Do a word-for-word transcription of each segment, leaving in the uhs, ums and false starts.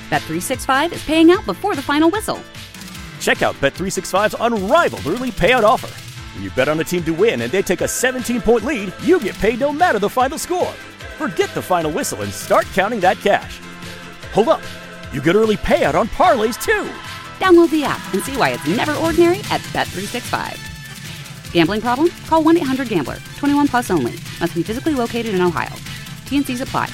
Bet three sixty-five is paying out before the final whistle. Check out Bet three sixty-five's unrivaled early payout offer. When you bet on a team to win and they take a seventeen-point lead, you get paid no matter the final score. Forget the final whistle and start counting that cash. Hold up. You get early payout on parlays, too. Download the app and see why it's never ordinary at Bet three sixty-five. Gambling problem? Call one eight hundred gambler. twenty-one plus only. Must be physically located in Ohio. T N Cs apply.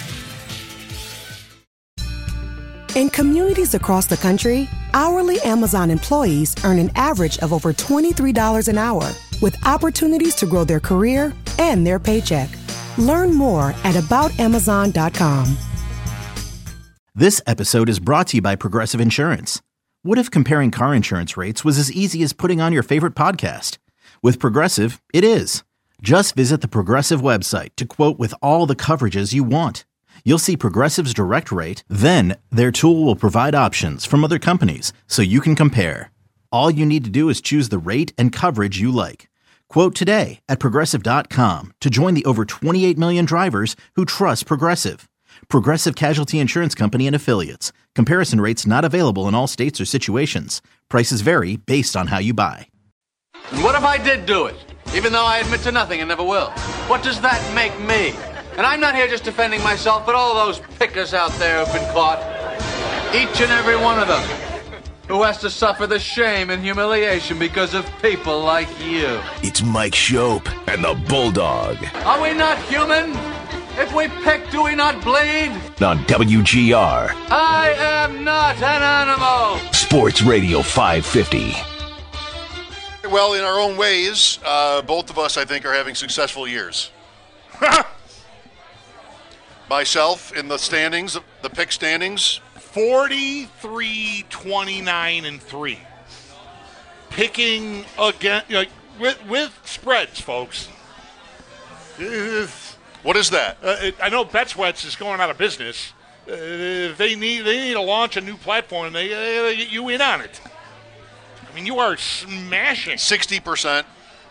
In communities across the country, hourly Amazon employees earn an average of over twenty-three dollars an hour, with opportunities to grow their career and their paycheck. Learn more at about amazon dot com. This episode is brought to you by Progressive Insurance. What if comparing car insurance rates was as easy as putting on your favorite podcast? With Progressive, it is. Just visit the Progressive website to quote with all the coverages you want. You'll see Progressive's direct rate, then their tool will provide options from other companies so you can compare. All you need to do is choose the rate and coverage you like. Quote today at progressive dot com to join the over twenty-eight million drivers who trust Progressive. Progressive Casualty Insurance Company and Affiliates. Comparison rates not available in all states or situations. Prices vary based on how you buy. And what if I did do it? Even though I admit to nothing and never will. What does that make me? And I'm not here just defending myself, but all those pickers out there who've been caught. Each and every one of them. Who has to suffer the shame and humiliation because of people like you. It's Mike Shope and the Bulldog. Are we not human? If we pick, do we not bleed? On W G R. I am not an animal. Sports Radio five fifty. Well, in our own ways, uh, both of us, I think, are having successful years. Myself, in the standings, the pick standings. forty-three, twenty-nine, and three. Picking again, like, with, with spreads, folks. What is that? Uh, it, I know BetSweats is going out of business. Uh, they need they need to launch a new platform, and they, they get you in on it. I mean, you are smashing. sixty percent.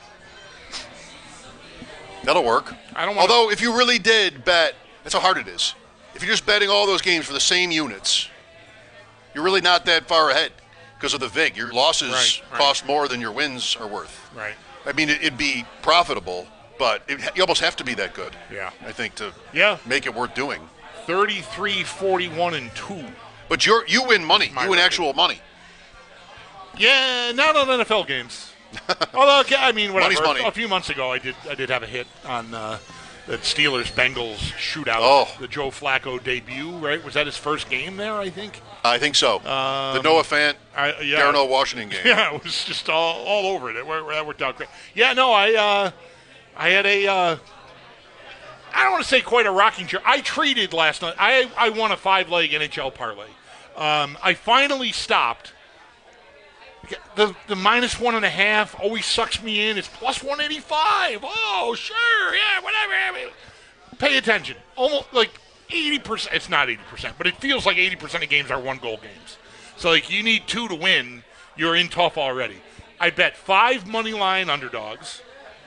That'll work. I don't want Although, if you really did bet, that's how hard it is. If you're just betting all those games for the same units, you're really not that far ahead because of the V I G. Your losses right, right. cost more than your wins are worth. Right. I mean, it'd be profitable, but it, you almost have to be that good. Yeah. I think to yeah. make it worth doing. thirty-three, forty-one, and two. But you're you win money. My you win record. actual money. Yeah, not on N F L games. Although, I mean, whatever. Money's money. A few months ago, I did I did have a hit on uh, the Steelers-Bengals shootout. Oh. The Joe Flacco debut, right? Was that his first game there, I think? I think so. Um, the Noah Fant, I, yeah. Darnell Washington game. Yeah, it was just all, all over it. It worked, that worked out great. Yeah, no, I uh, I had a, uh, I don't want to say quite a rocking chair. I treated last night. I, I won a five-leg N H L parlay. Um, I finally stopped. The the minus one and a half always sucks me in. It's plus one eighty-five. Oh, sure, yeah, whatever. I mean, pay attention. Almost like eighty percent. It's not eighty percent, but it feels like eighty percent of games are one-goal games. So, like, you need two to win. You're in tough already. I bet five money line underdogs,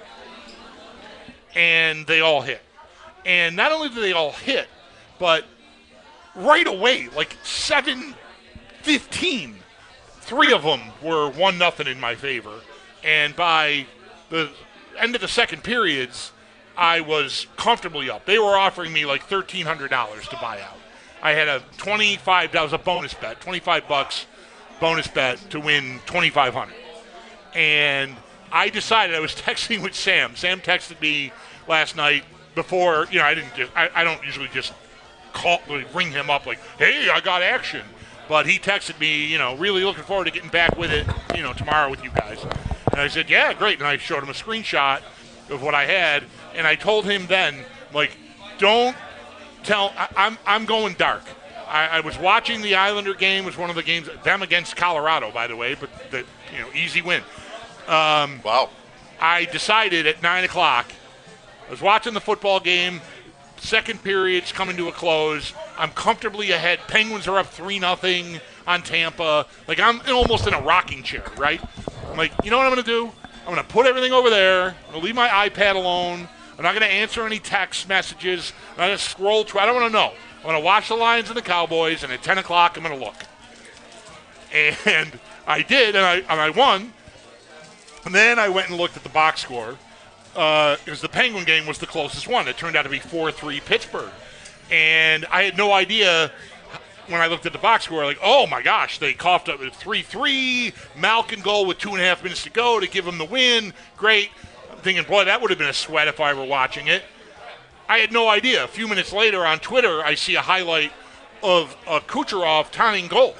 and they all hit. And not only do they all hit, but right away, like seven fifteen. Three of them were one nothing in my favor, and by the end of the second periods, I was comfortably up. They were offering me like thirteen hundred dollars to buy out. I had a twenty-five. That was a bonus bet, twenty-five bucks bonus bet to win twenty-five hundred. And I decided I was texting with Sam. Sam texted me last night before. You know, I didn't. Just, I, I don't usually just call, ring him up like, "Hey, I got action." But he texted me, you know, really looking forward to getting back with it, you know, tomorrow with you guys. And I said, yeah, great. And I showed him a screenshot of what I had. And I told him then, like, don't tell, I, I'm I'm going dark. I, I was watching the Islander game. It was one of the games, them against Colorado, by the way, but the, you know, easy win. Um, wow. I decided at nine o'clock, I was watching the football game. Second period's coming to a close. I'm comfortably ahead. Penguins are up three nothing on Tampa. Like, I'm almost in a rocking chair, right? I'm like, you know what I'm going to do? I'm going to put everything over there. I'm going to leave my iPad alone. I'm not going to answer any text messages. I'm not going to scroll through. I don't want to know. I'm going to watch the Lions and the Cowboys, and at ten o'clock I'm going to look. And I did, and I and I won. And then I went and looked at the box score. Uh, it was the Penguin game was the closest one. It turned out to be four three Pittsburgh. And I had no idea when I looked at the box score, like, oh, my gosh, they coughed up at three three, Malkin goal with two and a half minutes to go to give them the win. Great. I'm thinking, boy, that would have been a sweat if I were watching it. I had no idea. A few minutes later on Twitter, I see a highlight of a Kucherov tying goal.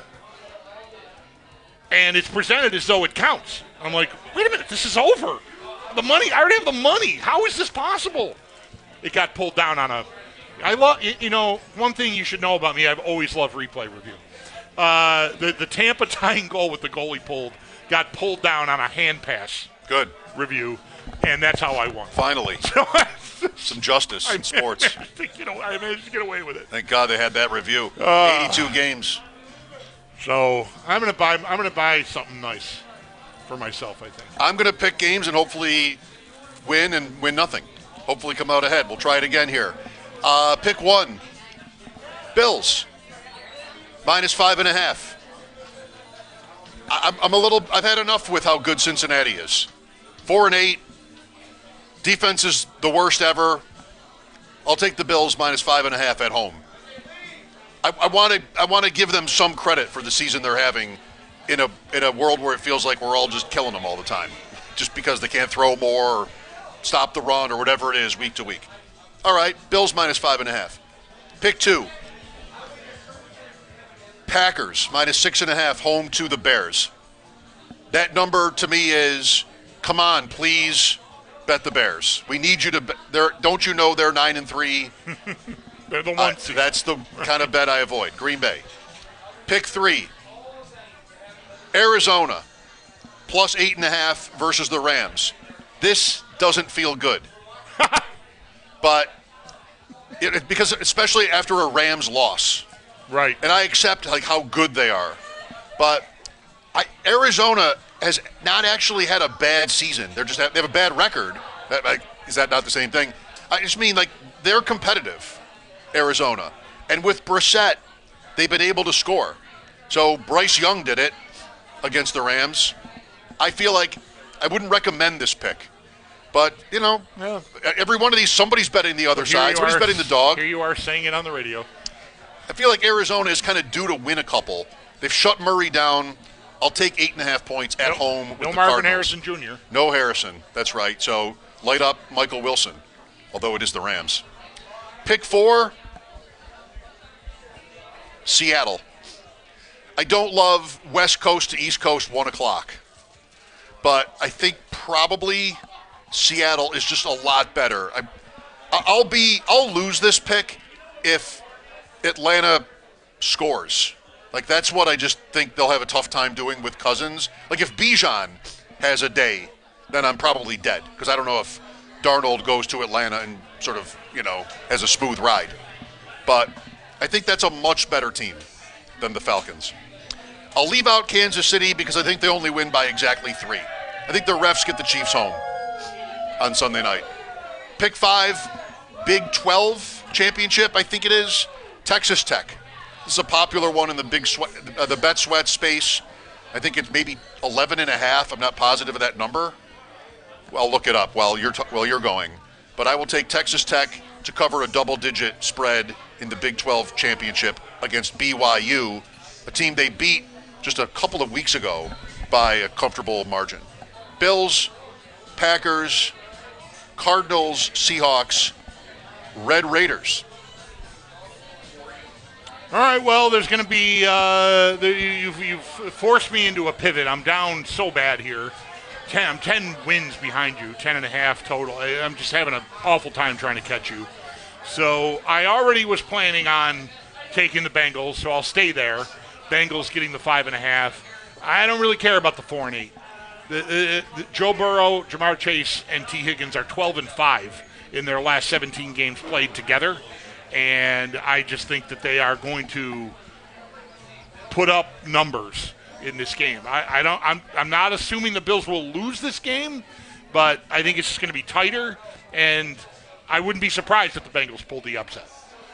And it's presented as though it counts. I'm like, wait a minute, this is over. The money, I already have the money. How is this possible? It got pulled down on a, I love, you know, one thing you should know about me, I've always loved replay review. Uh, the, the Tampa tying goal with the goalie pulled got pulled down on a hand pass. Good. Review, and that's how I won. Finally. Some justice in sports. I managed, to get, I managed to get away with it. Thank God they had that review. Uh, eighty-two games. So I'm gonna buy. I'm gonna buy something nice for myself. I think I'm gonna pick games and hopefully win and win nothing. Hopefully come out ahead. We'll try it again here. Uh, pick one. Bills minus five and a half. I, I'm a little. I've had enough with how good Cincinnati is. Four and eight. Defense is the worst ever. I'll take the Bills minus five and a half at home. I want to I want to give them some credit for the season they're having in a in a world where it feels like we're all just killing them all the time, just because they can't throw more or stop the run or whatever it is week to week. All right, Bills minus five and a half. Pick two. Packers minus six and a half home to the Bears. That number to me is, come on, please bet the Bears. We need you to. Be, don't you know they're nine and three? They're the one uh, that's the kind of bet I avoid. Green Bay. Pick three. Arizona, plus eight and a half versus the Rams. This doesn't feel good. But it, because especially after a Rams loss. Right. And I accept like how good they are. But I, Arizona has not actually had a bad season. They're just they have a bad record. That, like, is that not the same thing? I just mean like they're competitive. Arizona. And with Brissett, they've been able to score. So Bryce Young did it against the Rams. I feel like I wouldn't recommend this pick. But, you know, yeah. every one of these, somebody's betting the other well, side. Somebody's are, betting the dog. Here you are saying it on the radio. I feel like Arizona is kind of due to win a couple. They've shut Murray down. I'll take eight and a half points at no, home with no the Marvin Cardinals. Harrison Junior No Harrison. That's right. So light up Michael Wilson, although it is the Rams. Pick four. Seattle. I don't love West Coast to East Coast one o'clock, but I think probably Seattle is just a lot better. I, I'll be I'll lose this pick if Atlanta scores. Like that's what I just think they'll have a tough time doing with Cousins. Like if Bijan has a day, then I'm probably dead because I don't know if Darnold goes to Atlanta and sort of you know has a smooth ride, but. I think that's a much better team than the Falcons. I'll leave out Kansas City because I think they only win by exactly three. I think the refs get the Chiefs home on Sunday night. Pick five, Big twelve championship, I think it is, Texas Tech. This is a popular one in the big sweat, uh, the bet sweat space. I think it's maybe eleven and a half. I'm not positive of that number. Well, I'll look it up while you're t- while you're going. But I will take Texas Tech to cover a double-digit spread in the Big twelve championship against B Y U, a team they beat just a couple of weeks ago by a comfortable margin. Bills, Packers, Cardinals, Seahawks, Red Raiders. All right, well, there's going to be uh, – you've, you've forced me into a pivot. I'm down so bad here. Ten, I'm ten wins behind you, ten and a half total. I'm just having an awful time trying to catch you. So I already was planning on taking the Bengals, so I'll stay there. Bengals getting the five and a half. I don't really care about the four and eight. The, the, the, Joe Burrow, Jamar Chase, and T. Higgins are twelve and five in their last seventeen games played together, and I just think that they are going to put up numbers in this game. I, I don't. I'm. I'm not assuming the Bills will lose this game, but I think it's just going to be tighter, and I wouldn't be surprised if the Bengals pulled the upset.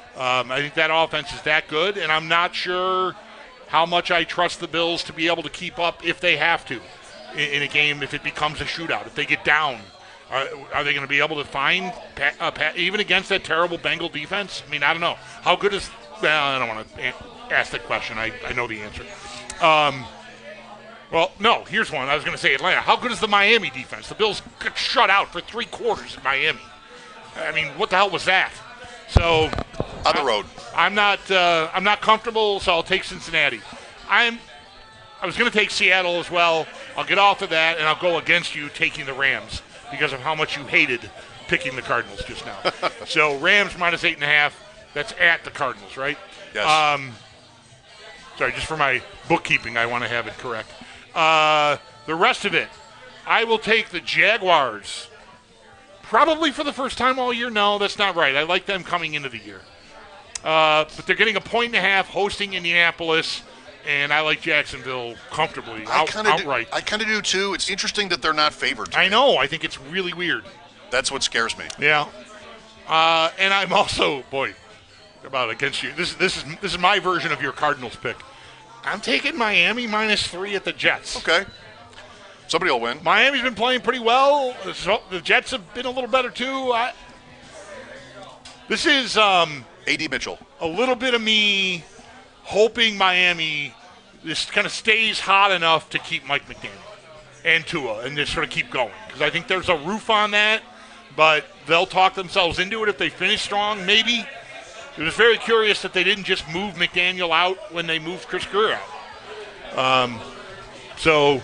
Um, I think that offense is that good, and I'm not sure how much I trust the Bills to be able to keep up if they have to in, in a game, if it becomes a shootout, if they get down. Are, are they going to be able to find, uh, even against that terrible Bengal defense? I mean, I don't know. How good is – well, I don't want to ask that question. I, I know the answer. Um, well, no, here's one. I was going to say Atlanta. How good is the Miami defense? The Bills got shut out for three quarters in Miami. I mean, what the hell was that? So on the road, I, I'm not. Uh, I'm not comfortable, so I'll take Cincinnati. I'm. I was going to take Seattle as well. I'll get off of that, and I'll go against you taking the Rams because of how much you hated picking the Cardinals just now. So Rams minus eight and a half. That's at the Cardinals, right? Yes. Um, sorry, just for my bookkeeping, I want to have it correct. Uh, the rest of it, I will take the Jaguars. Probably for the first time all year. No, that's not right. I like them coming into the year. Uh, but they're getting a point and a half hosting Indianapolis, and I like Jacksonville comfortably, I out, kinda outright. Do, I kind of do, too. It's interesting that they're not favored. I know. I think it's really weird. That's what scares me. Yeah. Uh, and I'm also, boy, about against you. This, this, is, this is my version of your Cardinals pick. I'm taking Miami minus three at the Jets. Okay. Somebody will win. Miami's been playing pretty well. The Jets have been a little better, too. I, this is um, A D Mitchell. A little bit of me hoping Miami this kind of stays hot enough to keep Mike McDaniel and Tua and just sort of keep going. Because I think there's a roof on that, but they'll talk themselves into it if they finish strong, maybe. It was very curious that they didn't just move McDaniel out when they moved Chris Greer out. Um, so...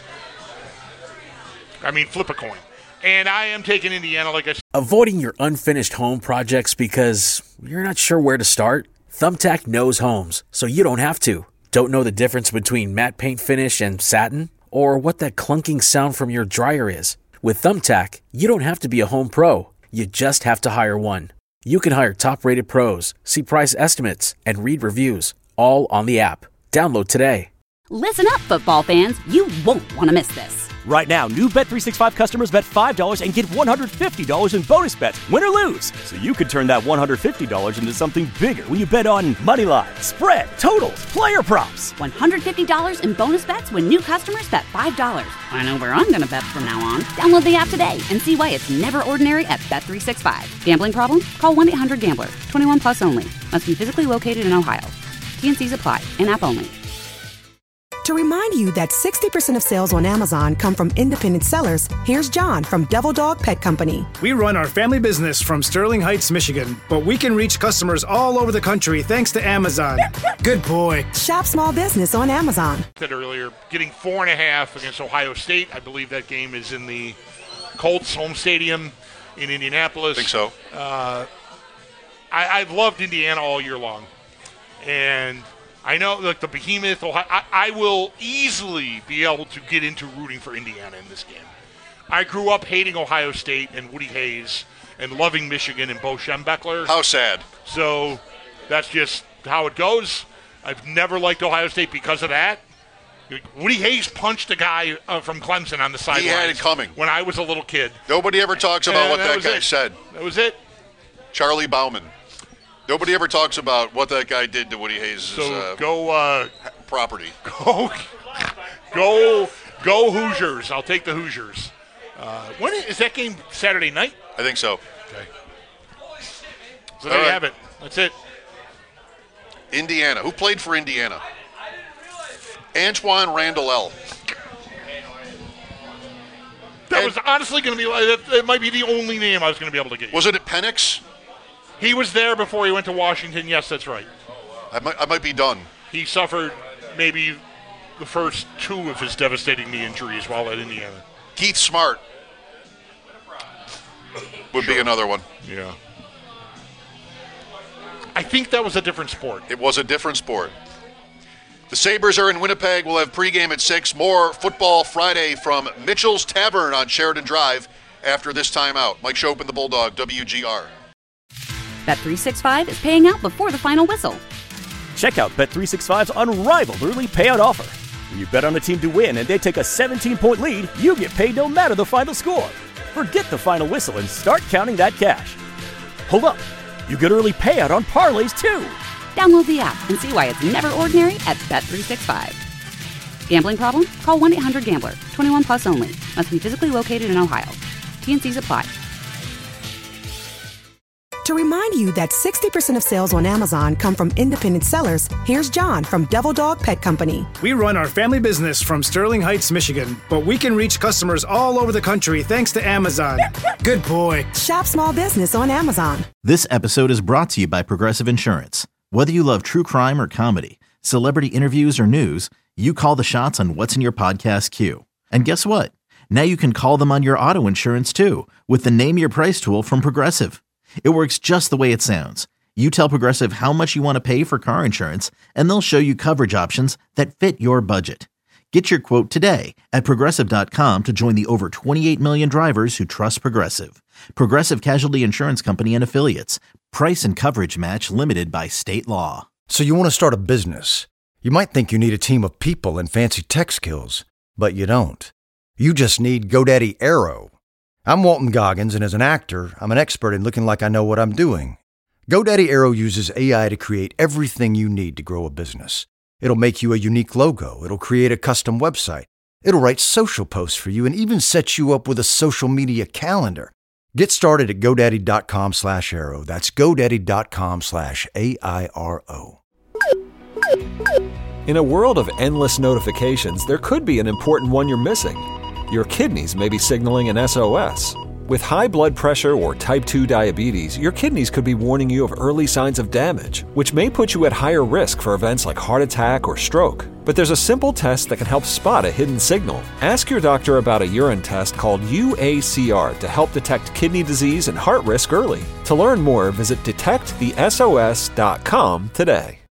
I mean, flip a coin. And I am taking Indiana, like I said. Avoiding your unfinished home projects because you're not sure where to start? Thumbtack knows homes, so you don't have to. Don't know the difference between matte paint finish and satin? Or what that clunking sound from your dryer is? With Thumbtack, you don't have to be a home pro. You just have to hire one. You can hire top-rated pros, see price estimates, and read reviews, all on the app. Download today. Listen up, football fans. You won't want to miss this. Right now, new Bet three sixty-five customers bet five dollars and get one hundred fifty dollars in bonus bets, win or lose. So you could turn that one hundred fifty dollars into something bigger when you bet on money line, spread, totals, player props. one hundred fifty dollars in bonus bets when new customers bet five dollars. I know where I'm going to bet from now on. Download the app today and see why it's never ordinary at Bet three sixty-five. Gambling problem? Call one eight hundred gambler. twenty-one plus only. Must be physically located in Ohio. T N Cs apply. In-app only. To remind you that sixty percent of sales on Amazon come from independent sellers, here's John from Devil Dog Pet Company. We run our family business from Sterling Heights, Michigan, but we can reach customers all over the country thanks to Amazon. Good boy. Shop small business on Amazon. I said earlier, getting four and a half against Ohio State. I believe that game is in the Colts home stadium in Indianapolis. I think so. Uh, I, I've loved Indiana all year long. And I know, like the behemoth, Ohio, I, I will easily be able to get into rooting for Indiana in this game. I grew up hating Ohio State and Woody Hayes and loving Michigan and Bo Schembechler. How sad. So that's just how it goes. I've never liked Ohio State because of that. Woody Hayes punched a guy uh, from Clemson on the sidelines. He had it coming. When I was a little kid. Nobody ever talks about and what that, that, guy it. said. That was it. Charlie Bauman. Nobody ever talks about what that guy did to Woody Hayes' So uh, go uh, property. Go, go, go Hoosiers! I'll take the Hoosiers. Uh, when is, is that game? Saturday night? I think so. Okay. So there All you right. have it. That's it. Indiana. Who played for Indiana? Antoine Randall L. That And- was honestly going to be. That, that might be the only name I was going to be able to get. You. Was it at Penix? He was there before he went to Washington. Yes, that's right. I might, I might be done. He suffered maybe the first two of his devastating knee injuries while at Indiana. Keith Smart would Sure. be another one. Yeah. I think that was a different sport. It was a different sport. The Sabres are in Winnipeg. We'll have pregame at six. More Football Friday from Mitchell's Tavern on Sheridan Drive after this timeout. Mike Shope and the Bulldog, W G R. Bet three sixty-five is paying out before the final whistle. Check out Bet three sixty-five's unrivaled early payout offer. When you bet on a team to win and they take a seventeen-point lead, you get paid no matter the final score. Forget the final whistle and start counting that cash. Hold up. You get early payout on parlays, too. Download the app and see why it's never ordinary at Bet three sixty-five. Gambling problem? Call one eight hundred gambler. twenty-one plus only. Must be physically located in Ohio. T N Cs apply. To remind you that sixty percent of sales on Amazon come from independent sellers, here's John from Devil Dog Pet Company. We run our family business from Sterling Heights, Michigan, but we can reach customers all over the country thanks to Amazon. Good boy. Shop small business on Amazon. This episode is brought to you by Progressive Insurance. Whether you love true crime or comedy, celebrity interviews or news, you call the shots on what's in your podcast queue. And guess what? Now you can call them on your auto insurance too with the Name Your Price tool from Progressive. It works just the way it sounds. You tell Progressive how much you want to pay for car insurance, and they'll show you coverage options that fit your budget. Get your quote today at Progressive dot com to join the over twenty-eight million drivers who trust Progressive. Progressive Casualty Insurance Company and Affiliates. Price and coverage match limited by state law. So you want to start a business. You might think you need a team of people and fancy tech skills, but you don't. You just need GoDaddy Aero. I'm Walton Goggins, and as an actor, I'm an expert in looking like I know what I'm doing. GoDaddy Aero uses A I to create everything you need to grow a business. It'll make you a unique logo. It'll create a custom website. It'll write social posts for you and even set you up with a social media calendar. Get started at GoDaddy.com slash Aero. That's GoDaddy.com slash A I R O. In a world of endless notifications, there could be an important one you're missing. Your kidneys may be signaling an S O S. With high blood pressure or type two diabetes, your kidneys could be warning you of early signs of damage, which may put you at higher risk for events like heart attack or stroke. But there's a simple test that can help spot a hidden signal. Ask your doctor about a urine test called U A C R to help detect kidney disease and heart risk early. To learn more, visit detect the S O S dot com today.